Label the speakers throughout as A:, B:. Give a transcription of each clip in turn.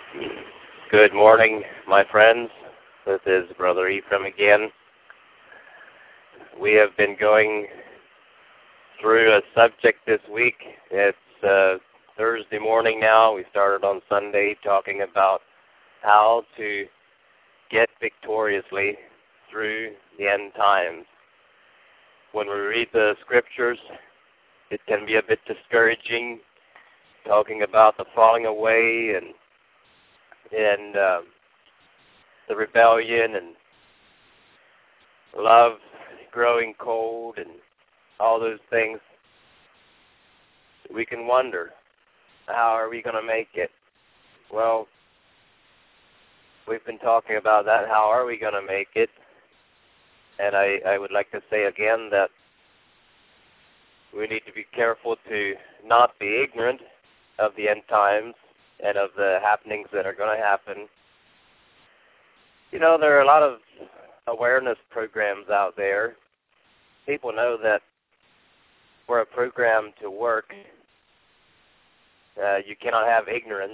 A: Good morning, my friends. This is Brother Ephraim again. We have been going through a subject this week. It's Thursday morning now. We started on Sunday talking about how to get victoriously through the end times. When we read the scriptures, it can be a bit discouraging, talking about the falling away and the rebellion and love growing cold and all those things. We can wonder, how are we going to make it? Well, we've been talking about that. How are we going to make it? And I would like to say again that we need to be careful to not be ignorant of the end times and of the happenings that are going to happen. You know, there are a lot of awareness programs out there. People know that for a program to work, you cannot have ignorance.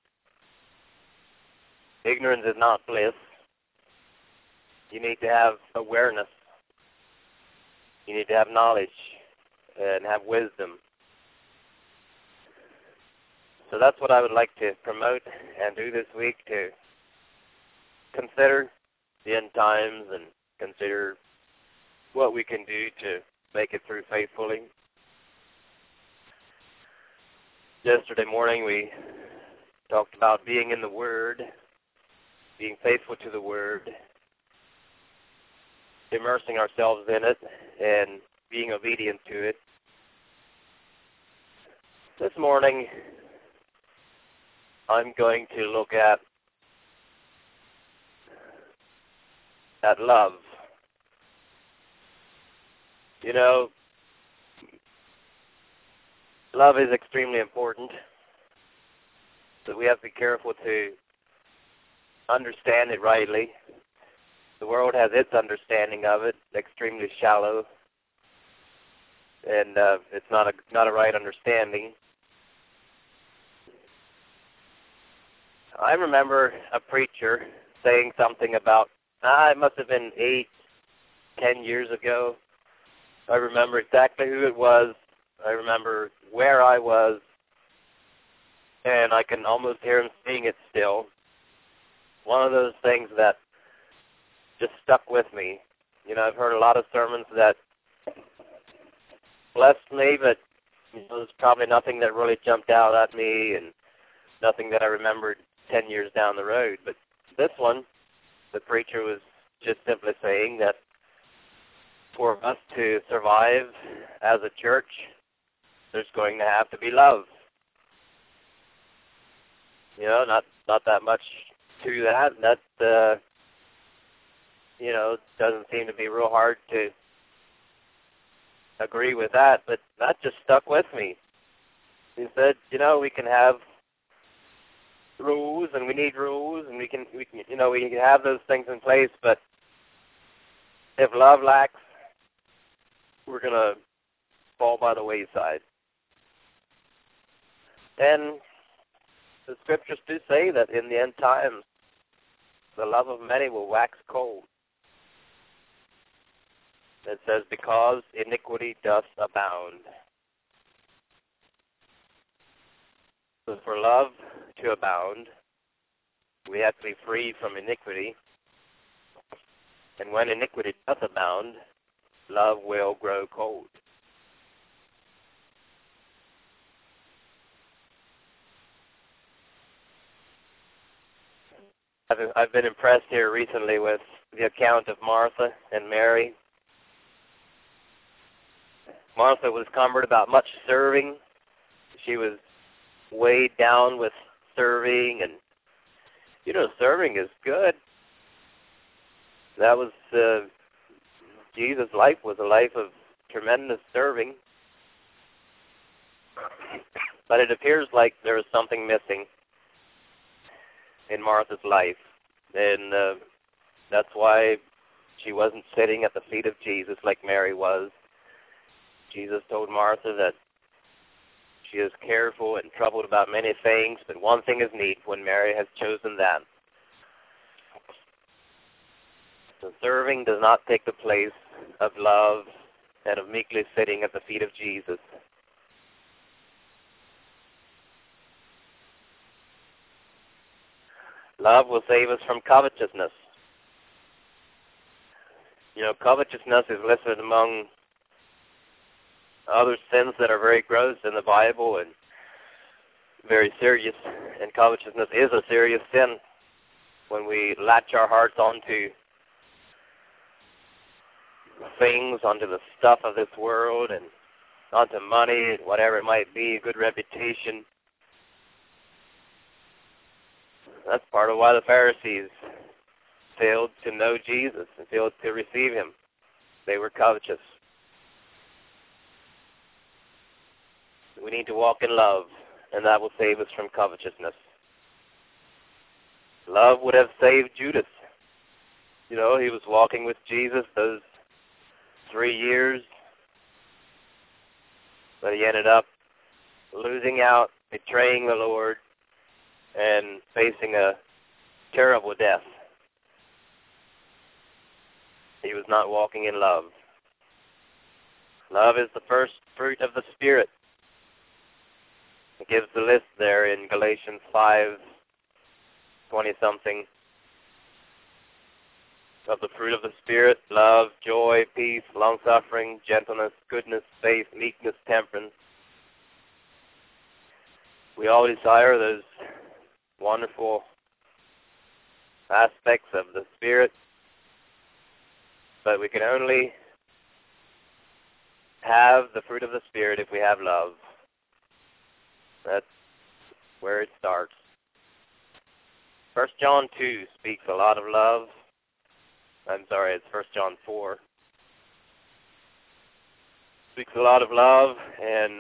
A: Ignorance is not bliss. You need to have awareness. You need to have knowledge and have wisdom. So that's what I would like to promote and do this week, to consider the end times and consider what we can do to make it through faithfully. Yesterday morning we talked about being in the Word, being faithful to the Word, immersing ourselves in it, and being obedient to it. This morning I'm going to look at love. You know, love is extremely important, but we have to be careful to understand it rightly. The world has its understanding of it, extremely shallow, and it's not a right understanding. I remember a preacher saying something about, it must have been 8-10 years ago. I remember exactly who it was. I remember where I was, and I can almost hear him saying it still. One of those things that just stuck with me. You know, I've heard a lot of sermons that blessed me, but there's probably nothing that really jumped out at me and nothing that I remembered 10 years down the road. But this one, the preacher was just simply saying that for us to survive as a church, there's going to have to be love. You know, not that much to that. That, you know, doesn't seem to be real hard to agree with that, but that just stuck with me. He said, you know, we can have rules, and we need rules, and we can have those things in place, but if love lacks, we're going to fall by the wayside. And the scriptures do say that in the end times, the love of many will wax cold. It says, because iniquity doth abound. So for love to abound, we have to be free from iniquity. And when iniquity doth abound, love will grow cold. I've been impressed here recently with the account of Martha and Mary. Martha was cumbered about much serving. She was weighed down with serving, and you know, serving is good. That was Jesus' life was a life of tremendous serving. But it appears like there was something missing in Martha's life, and that's why she wasn't sitting at the feet of Jesus like Mary was. Jesus told Martha that She is careful and troubled about many things, but one thing is needful, and Mary has chosen that. So serving does not take the place of love and of meekly sitting at the feet of Jesus. Love will save us from covetousness. You know, covetousness is listed among other sins that are very gross in the Bible and very serious. And covetousness is a serious sin when we latch our hearts onto things, onto the stuff of this world, and onto money, whatever it might be, a good reputation. That's part of why the Pharisees failed to know Jesus and failed to receive him. They were covetous. We need to walk in love, and that will save us from covetousness. Love would have saved Judas. You know, he was walking with Jesus those 3 years, but he ended up losing out, betraying the Lord, and facing a terrible death. He was not walking in love. Love is the first fruit of the Spirit. It gives the list there in Galatians 5:20-something of the fruit of the Spirit: love, joy, peace, long-suffering, gentleness, goodness, faith, meekness, temperance. We all desire those wonderful aspects of the Spirit, but we can only have the fruit of the Spirit if we have love. That's where it starts. 1 John 2 speaks a lot of love. It's 1 John 4. Speaks a lot of love and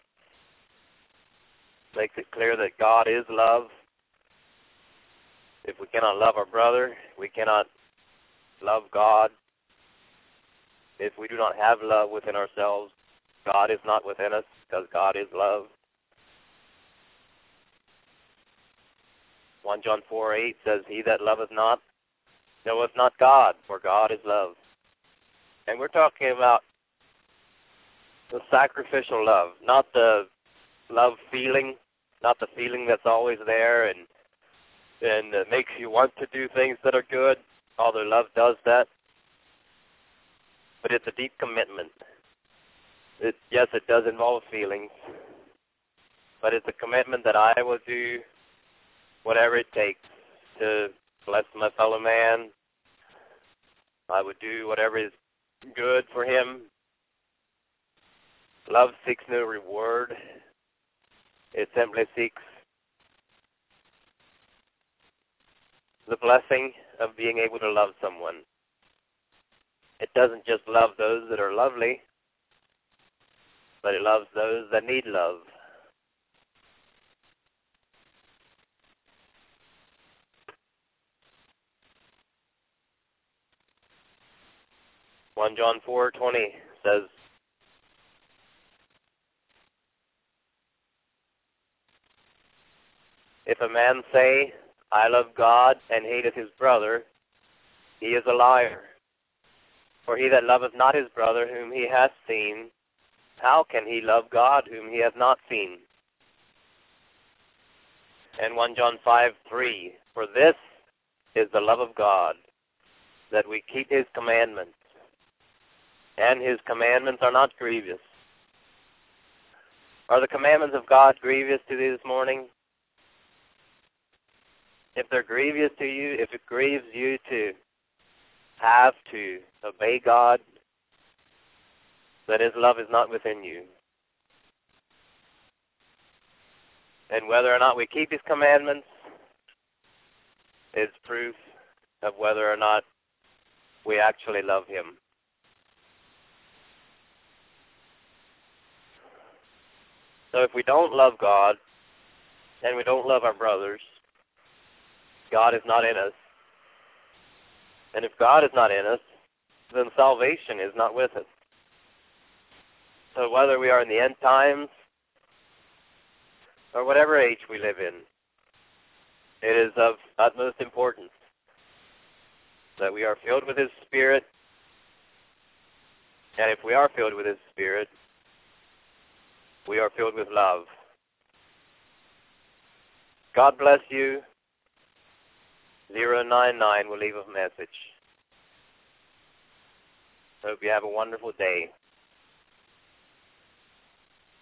A: makes it clear that God is love. If we cannot love our brother, we cannot love God. If we do not have love within ourselves, God is not within us, because God is love. 1 John 4:8 says, "He that loveth not knoweth not God, for God is love." And we're talking about the sacrificial love, not the love feeling, not the feeling that's always there and makes you want to do things that are good, although love does that. But it's a deep commitment. Yes, it does involve feelings, but it's a commitment that I will do whatever it takes to bless my fellow man. I would do whatever is good for him. Love seeks no reward. It simply seeks the blessing of being able to love someone. It doesn't just love those that are lovely, but it loves those that need love. John 4:20 says, "If a man say, I love God, and hateth his brother, he is a liar. For he that loveth not his brother whom he hath seen, how can he love God whom he hath not seen?" And 1 John 5:3, "For this is the love of God, that we keep his commandments, and his commandments are not grievous." Are the commandments of God grievous to thee this morning? If they're grievous to you, if it grieves you to have to obey God, then his love is not within you. And whether or not we keep his commandments is proof of whether or not we actually love him. So if we don't love God and we don't love our brothers, God is not in us. And if God is not in us, then salvation is not with us. So whether we are in the end times or whatever age we live in, it is of utmost importance that we are filled with His Spirit, and if we are filled with His Spirit, we are filled with love. God bless you. 099 will leave a message. Hope you have a wonderful day.